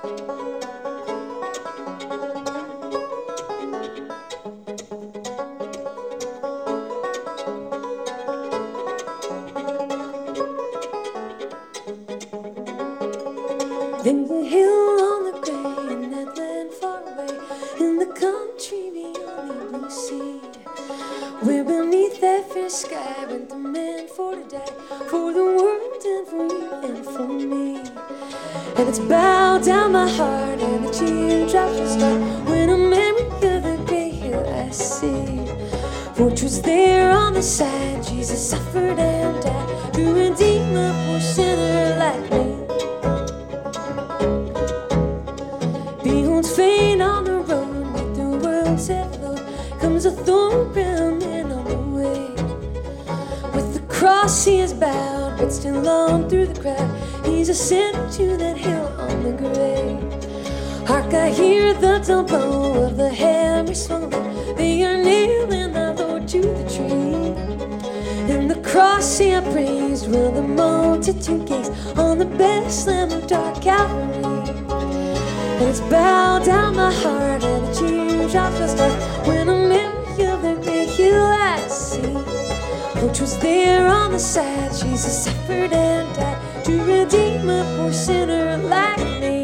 There's a hill on the gray in that land far away, in the country beyond the blue sea, where beneath that fair sky went the man for to die, for the world and for you and for me. And it's bowed down my heart and the teardrops will start when a memory of the gray hill I see. For 'twas there on the side Jesus suffered and died to redeem a poor sinner like me. Behold, faint on the road with the world's heavy load comes a thorn crowned man on the way. With the cross he is bowed, but still on through the crowd he's ascended to that hill on the grave. Hark, I hear the dull blow of the hammer swung low. They are nailing our Lord to the tree. And the cross he upraised while the multitude gazed on the best Lamb of dark Calvary. And it's bowed down my heart and the teardrops will start when a memory of the great hill I see. For 'twas there on the side Jesus suffered and died to redeem a poor sinner like me.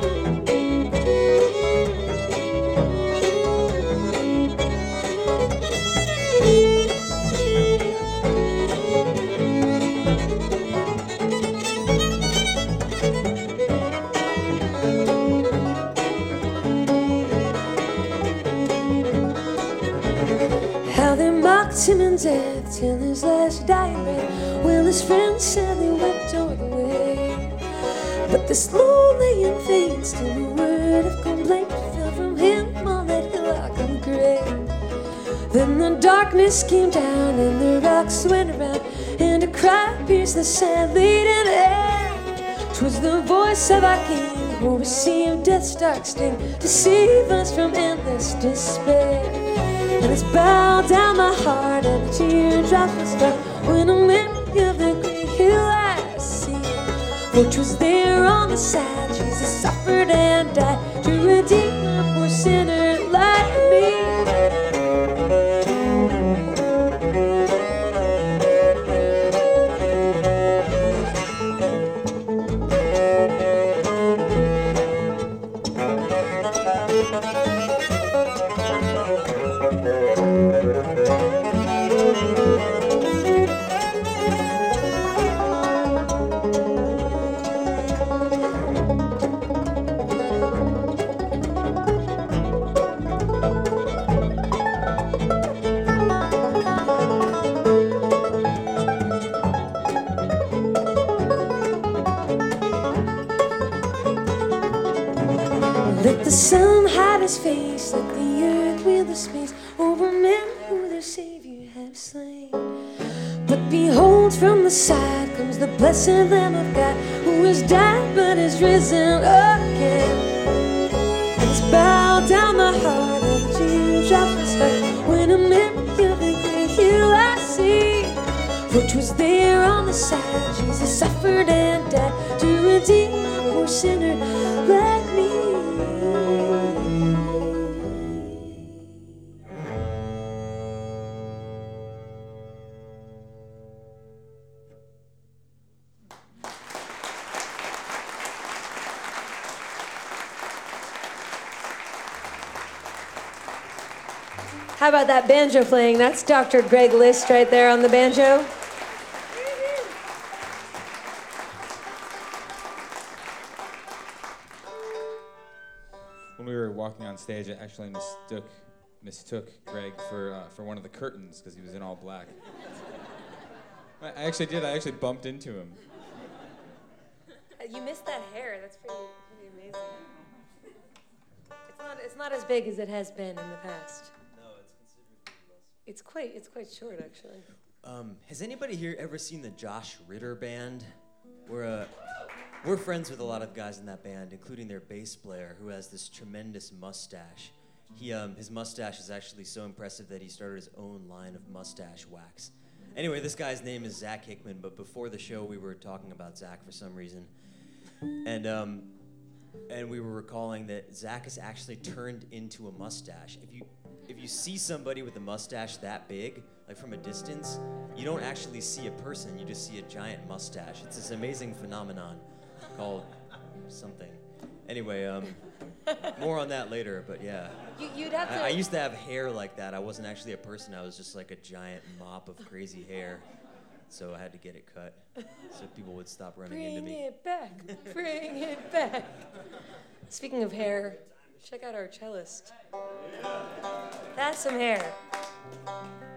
How they mocked him in death till his last dying breath. Well, his friends said they wept o'er the way, but this lonely in vain still a word of complaint fell from him on that hillock of grave. Then the darkness came down and the rocks went around, and a cry pierced the sad laden air. 'Twas the voice of our King who received death's dark sting to save us from endless despair. And it's bowed down my heart and the teardrops will start when a memory of the great hill I see. For 'twas there on the side Jesus suffered and died to redeem a poor sinner like me. Let the sun hide his face, let the earth wheel the space over men who their Savior have slain. But behold, from the side comes the blessed Lamb of God, who has died but is risen again. And it's bowed down my heart and the teardrops will start when a memory of the great hill I see. For 'twas there on the side Jesus suffered and died to redeem a poor sinner like me. How about that banjo playing? That's Dr. Greg List right there on the banjo. When we were walking on stage, I actually mistook Greg for one of the curtains because he was in all black. I actually did. I actually bumped into him. You missed that hair. That's pretty amazing. It's not as big as it has been in the past. No, it's considerably less. It's quite short, actually. Has anybody here ever seen the Josh Ritter Band? We're friends with a lot of guys in that band, including their bass player, who has this tremendous mustache. His mustache is actually so impressive that he started his own line of mustache wax. Anyway, this guy's name is Zach Hickman, but before the show we were talking about Zach for some reason. And and we were recalling that Zach has actually turned into a mustache. If you see somebody with a mustache that big, like from a distance, you don't actually see a person, you just see a giant mustache. It's this amazing phenomenon called something. Anyway, more on that later, but yeah. You'd have to. I used to have hair like that. I wasn't actually a person, I was just like a giant mop of crazy hair. So I had to get it cut so people would stop running into me. Bring it back. Bring it back. Speaking of hair, check out our cellist. That's some hair.